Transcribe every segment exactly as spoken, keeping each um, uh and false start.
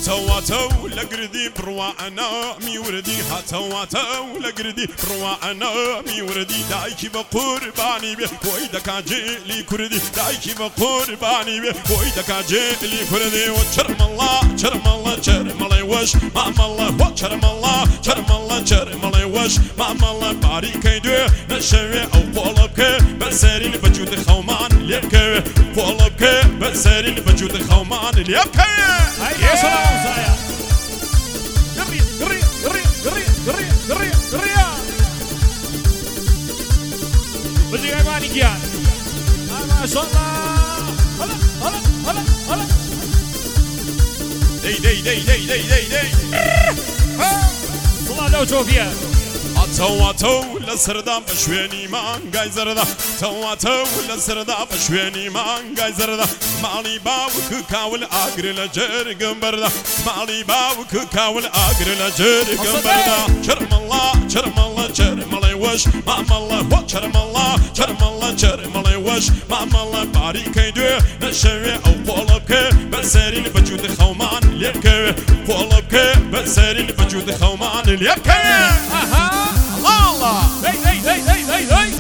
هاتوا هاتوا لقردي بروانا ميوردي هاتوا هاتوا لقردي بروانا ميوردي دايكي بقرباني بي ويدا كاجيلي كردي دايكي بقرباني بي ويدا كاجيلي كردي وشرم الله شرم الله شرم الله وش مام الله وشرم الله شرم الله شرم الله وش مام الله باريكي دو نشوي او قلبك بسرين بجود خومان ليبكي قلبك بسرين بجود خومان ليبكي يا سلام زايا قري قري قري قري قري قري قري بدي ايماني كيان ما شاء الله هلا هلا هلا هلا دي دي دي دي دي دي دي والله لو شوفيا هاتوا هاتوا لسردا بشويني مانجاي زردا هاتوا هاتوا لسردا بشويني مانجاي زردا مالي باوك كاول اجر لجر قنبردا مالي باوك كاول اجر لجر قنبردا شرم الله شرم الله شرم الله وش مام الله شرم الله شرم الله شرم الله وش مام الله باريكي دو نشوي او قلبك بسرين بجود خومان ليبكي قلبك بسرين بجود خومان ليبكي اها الله الله هي هي هي هي هي هي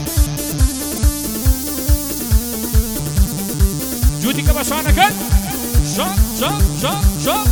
جودي كبشانة كن شا شا شا شا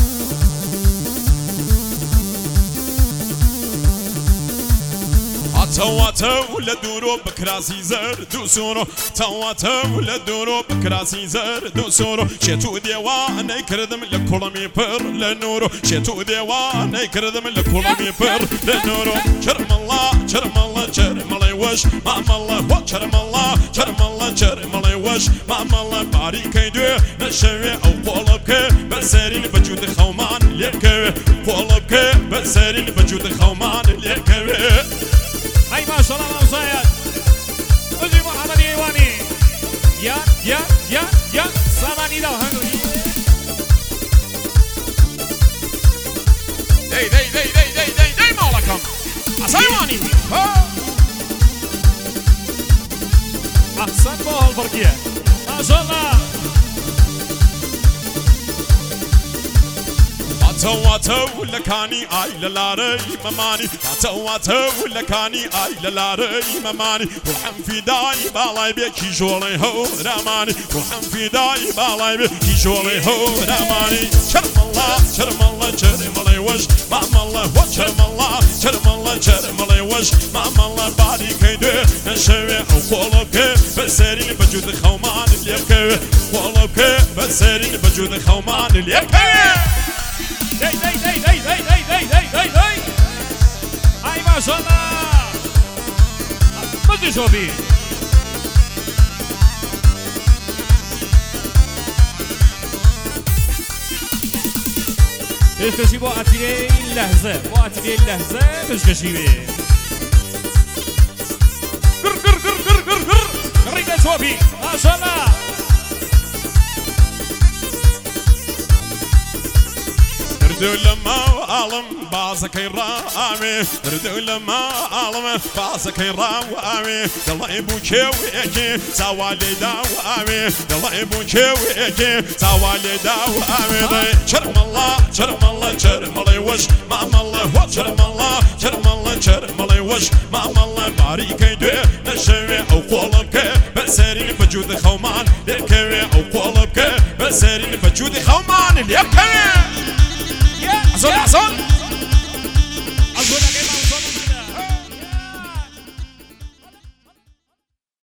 هاتوا هاتوا لدورو بكراسي زر دوسورو هاتوا هاتوا لدورو بكراسي زر دوسورو شتو ديواني كردم لكلمي بر لنورو شتو ديواني كردم لكلمي بر لنورو شرم الله شرم الله شرم الله وش مام الله شرم الله شرم الله شرم الله وش مام الله باريكي دو نشوي او قلبك بسرين بجود خومان ليبكي قلبك بسرين بجود خومان ليبكي هاي ما شاء الله زايد ادي محمد ايواني يا يا يا يا سامعني لو هنغري دي دي دي دي دي دي دي مالكم اسايواني احسن بول الفرقيه ما شاء الله هاتوا هاتوا لكاني اي للاري مماني هاتوا هاتوا لكاني اي للاري مماني روحم في داي بالاي بيكي جولي هو رماني روحم في داي بالاي بيكي جولي هو رماني شرم الله شرم الله شرم الله وش مام الله وشرم الله شرم الله شرم الله وش مام الله باريكي دو نشوي او قلبك بسرين بجود خومان ليبكي قلبك بسرين بجود خومان ليبكي داي داي داي داي داي داي داي داي داي داي هاي ما شاء الله بدي شوفي بشكشي بو اتيري اللهزة بو اتيري اللهزة بشكشي بي قر قر قر قر قر قر قريب شوفي ما شاء الله ردو لما عالم بازك يرامي ردو لما عالم بازك يرامي يلا يبوكي ويكي سوالي داوامي يلا يبوكي ويكي سوالي داوامي شرم الله شرم الله شرم الله وش مام الله شرم الله شرم الله شرم الله وش مام الله باريكي دو نشوي او قلبك بسرين بجود خومان ليبكي او قلبك بسرين بجود خومان ليبكي صلح صلح